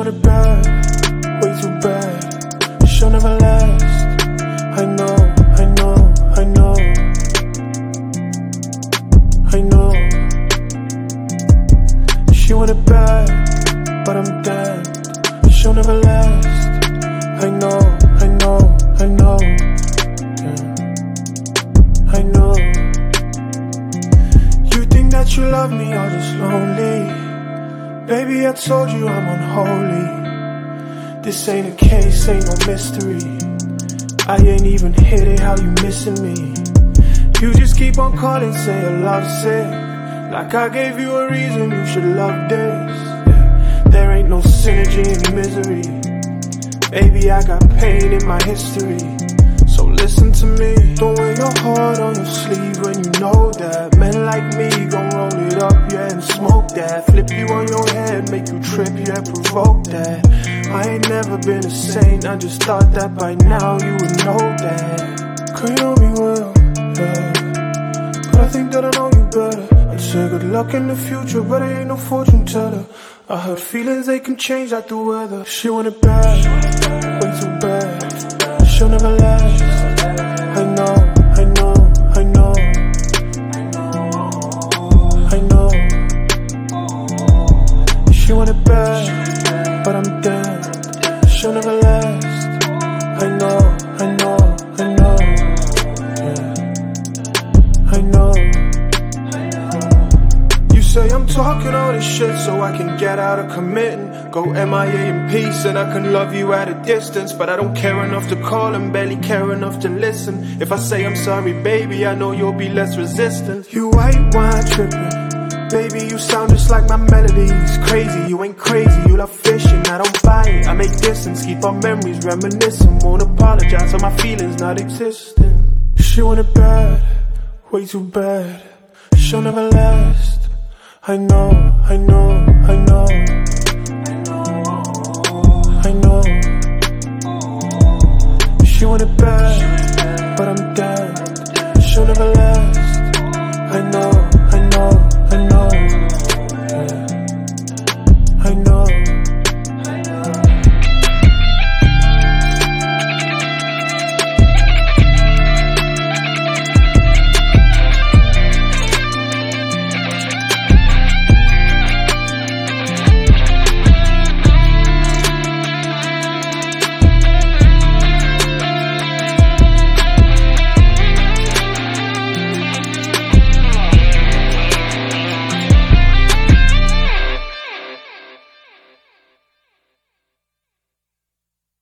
want it bad, way too bad. She'll never last. I know, I know, I know, I know. She want it bad, but I'm dead. She'll never last. I know, I know, I know, yeah. I know. You think that you love me or just lonely? Baby, I told you I'm unholy. This ain't a case, ain't no mystery. I ain't even hit it, how you missing me? You just keep on calling, say your love's sick. Like I gave you a reason you should love this, yeah. There ain't no synergy in misery. Baby, I got pain in my history. So listen to me. Don't wear your heart on your sleeve when you know that. Men like me gon' roll it up, yeah, and smoke that. Flip you on your head, make you trip, yeah, provoke that. I ain't never been a saint, I just thought that by now you would know that. Cause you know me well, yeah. But I think that I know you better. I'd say good luck in the future, but I ain't no fortune teller. I heard feelings, they can change like the weather. She want it bad, way too bad. She'll never last. I know, I know, I know, I know. She want it bad, but I'm dead. She'll never last. I know, I know, I know, yeah. I know. You say I'm talking all this shit so I can get out of committing. Go MIA in peace and I can love you at a distance. But I don't care enough to call and barely care enough to listen. If I say I'm sorry, baby, I know you'll be less resistant. You white wine tripping, baby, you sound just like my melodies. Crazy, you ain't crazy, you love fishing, I don't buy it. I make distance, keep our memories reminiscing. Won't apologize for my feelings not existing. She want it bad, way too bad. She'll never last. I know, I know, I know.